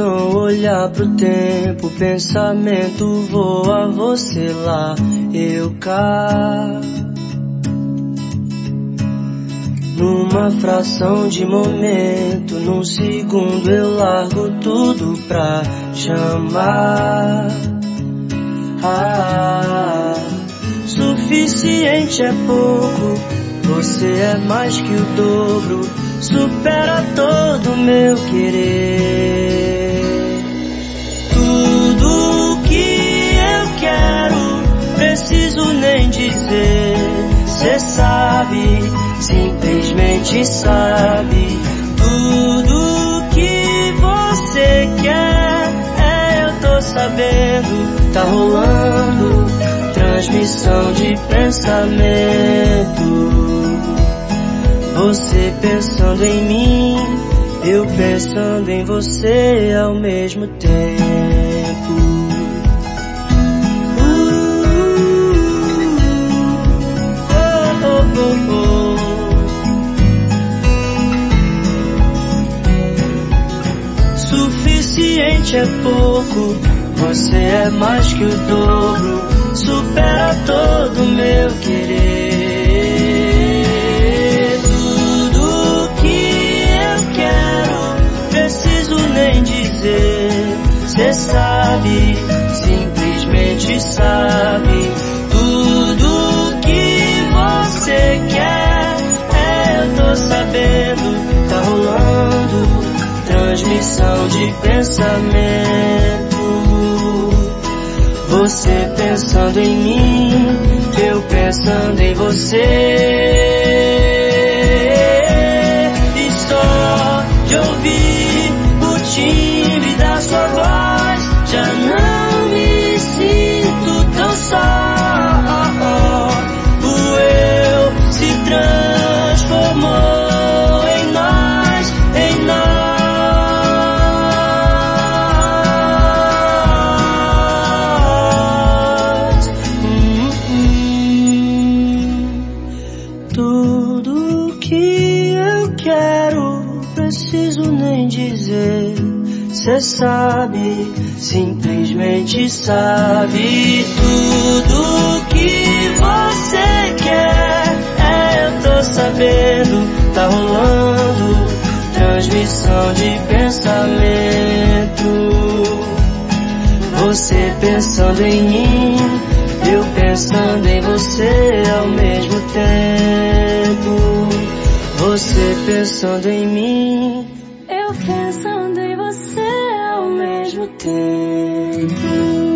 visão, olhar pro tempo, pensamento voa, você lá, eu cá. Numa fração de momento, num segundo eu largo tudo pra chamar. Suficiente é pouco, você é mais que o dobro, supera todo meu querer. Tudo que eu quero, preciso nem dizer, cê sabe, simplesmente sabe. Tudo que você quer, eu tô sabendo, tá rolando transmissão de pensamento. Você pensando em mim, eu pensando em você ao mesmo tempo. Suficiente é pouco, você é mais que o dobro, supera todo meu querer. Tudo que eu quero, preciso nem dizer, cê sabe, simplesmente sabe. Tudo que você quer, eu tô sabendo, tá rolando transmissão de pensamento. Você pensando em mim, eu pensando em você. E só de ouvir o timbre da sua voz, já não me sinto tão só. O eu se transformou em nós, em nós. Tudo que eu quero, preciso nem dizer, cê sabe, simplesmente sabe. Tudo que você quer, eu tô sabendo, tá rolando transmissão de pensamento. Você pensando em mim, eu pensando em você ao mesmo tempo. Você pensando em mim, eu pensando em você ao mesmo tempo.